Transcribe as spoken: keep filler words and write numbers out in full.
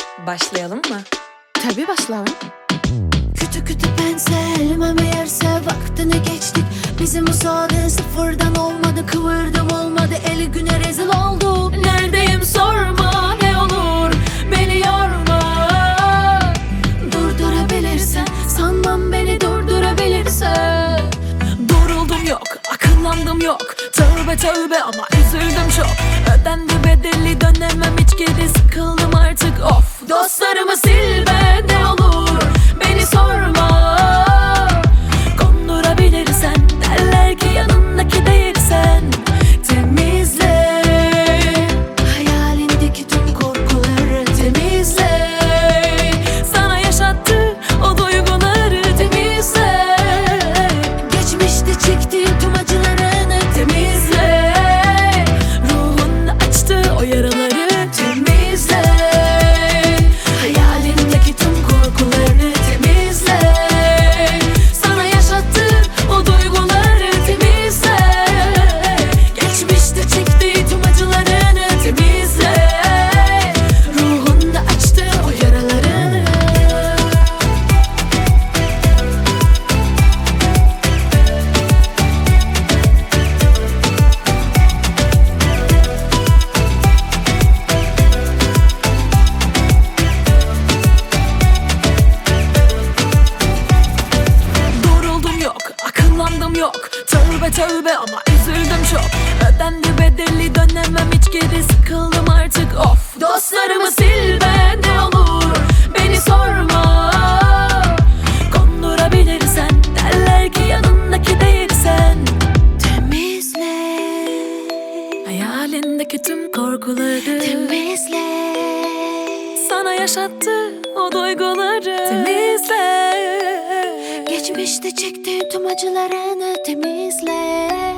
Başlayalım mı? Tabii başlayalım. Kütü kütü pensel meğerse vaktini geçtik. Bizim müsaade sıfırdan olmadı, kıvırdım olmadı, eli güne rezil olduk. Neredeyim sorma, ne olur beni yorma. Durdurabilirsen, sanmam beni durdurabilirsen. Duruldum yok, akıllandım yok. Tövbe tövbe ama üzüldüm çok. Ödendi bedeli, dönemem hiç geri, sıkıldım artık of. Dostlarımı sil be, ne olur beni sorma. Kondurabilirsen, derler ki yanındaki değilsen. Temizle hayalindeki tüm korkuları, temizle Sana yaşattı o duyguları, temizle geçmişte çektiğin tüm acılarını, temizle ruhunda açtı o yaraları. temizle hayalindeki tüm korkuları, temizle sana yaşattı o duyguları, temizle geçmişte çektiği tüm acılarını, temizle ruhunda açtı o yaralarını. Duruldum yok, akıllandım yok. Tövbe tövbe ama üzüldüm çok. Ödendi bedeli, dönemem hiç geri, sıkıldım artık of. Dostlarımı sil be, ne olur beni sorma. Kondurabilirsen, derler ki yanındaki değilsen. Temizle Hayalindeki tüm korkuları, temizle sana yaşattı o duyguları, temizle geçmişte çektiğin tüm acılarını, temizle